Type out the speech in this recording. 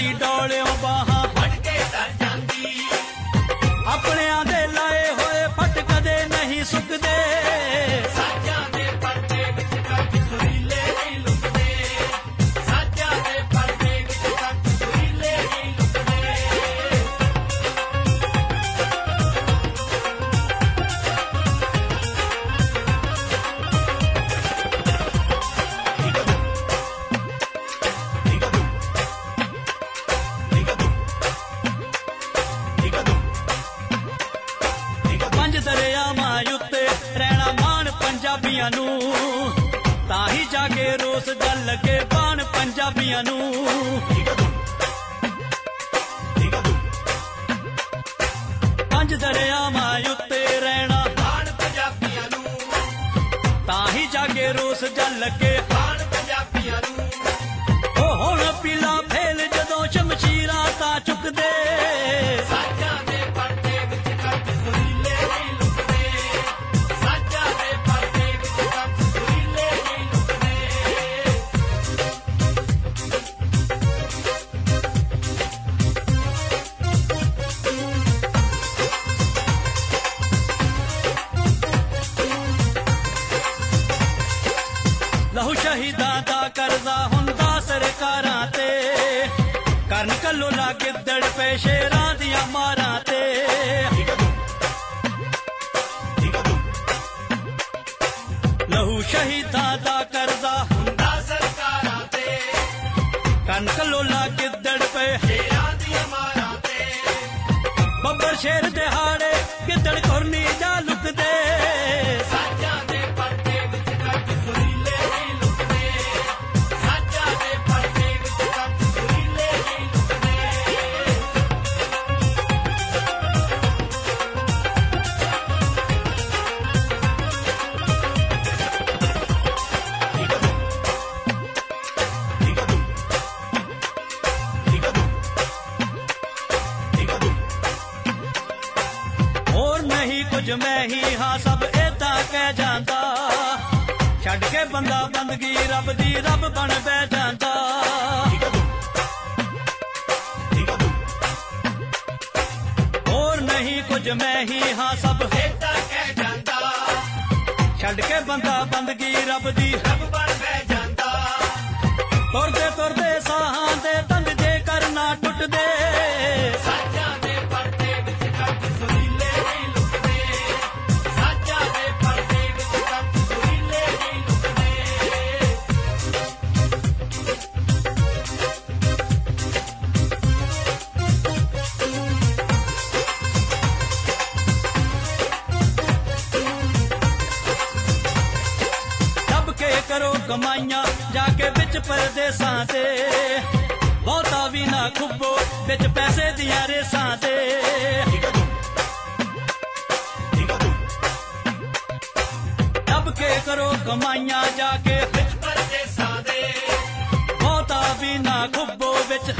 दी डोलियों बाहां फड़ के तर जांदी अपनियां दे लाए होए फट कदे नहीं सुकदे साजां दे पर्दे विच कट सुरीले नहीं लुकदे साजां दे पर्दे विच कट सुरीले नहीं लुकदे पंज दरियावां उत्ते रहना मान पंजाबियां नूं ताही जाके रोस गल लगे बाण पंजाबियां नूं पंज दरियावां उत्ते रहना बाण पंजाबियां नूं ताही जाके रोस गल लगे बाण पंजाबियां नूं ओ हुण पीला फेल जदों शमशीरां तां चुकदे साजां दे पर्दे विच कट सुरीले नहीं लुकदे साजां दे पर्दे विच कट सुरीले नहीं लुकदे लहू शहीदां दा करदा हुंदा सरकारां ते करन कल्लोला गिद्दड़ पे शेरां दियां मारां ते लहू शहीदां दा करदा हुंदा सरकारां ते करन कल्लोला गिद्दड़ पे शेरां दियां मारां ते बब्बर शेर दिहाड़े गिद्दड़ कुरनी जा लुकदे साजां दे पर्दे विच कट सुरीले नहीं लुकदे साजां दे पर्दे विच कट सुरीले नहीं लुकदे ਹੋਰ ਨਹੀਂ ਕੁਝ ਮੈਂ ਹੀ ਹਾਂ ਸਭ ਏਦਾਂ ਕਹਿ ਜਾਂਦਾ ਛੱਡ ਕੇ ਬੰਦਾ ਬੰਦਗੀ ਰੱਬ ਦੀ ਰੱਬ ਬਣ ਬਹਿ ਜਾਂਦਾ ਹੋਰ ਨਹੀਂ ਕੁਝ ਮੈਂ ਹੀ ਹਾਂ ਸਭ ਏਦਾਂ ਕਹਿ ਜਾਂਦਾ ਛੱਡ ਕੇ ਬੰਦਾ ਬੰਦਗੀ ਰੱਬ ਦੀ ਰੱਬ ਬਣ ਬਹਿ ਜਾਂਦਾ ਤੁਰਦੇ ਤੁਰਦੇ ਸਾਹਾਂ ਦੇ ਤੰਗ ਜੇ ਕਰਨਾ ਟੁੱਟਦੇ ਸਾਜਾਂ ਦੇ पर्दे विच कट सुरीले नहीं लुकदे साजां दे पर्दे विच कट सुरीले नहीं लुकदे ਦੱਬ ਕੇ ਕਰੋ ਕਮਾਈਆਂ ਜਾ ਕੇ ਵਿੱਚ ਪਰਦੇਸਾਂ ਤੇ ਬਹੁਤਾ ਵੀ ਨਾ ਖੁੱਬੋ ਵਿੱਚ ਪੈਸੇ ਦੀਆਂ ਰੇਸਾਂ ਤੇ ਦੱਬ ਕੇ ਕਰੋ ਕਮਾਈਆਂ ਜਾ ਕੇ विच परदेसां दे ਬਹੁਤਾ ਵੀ ਨਾ ਖੁੱਬੋ ਵਿੱਚ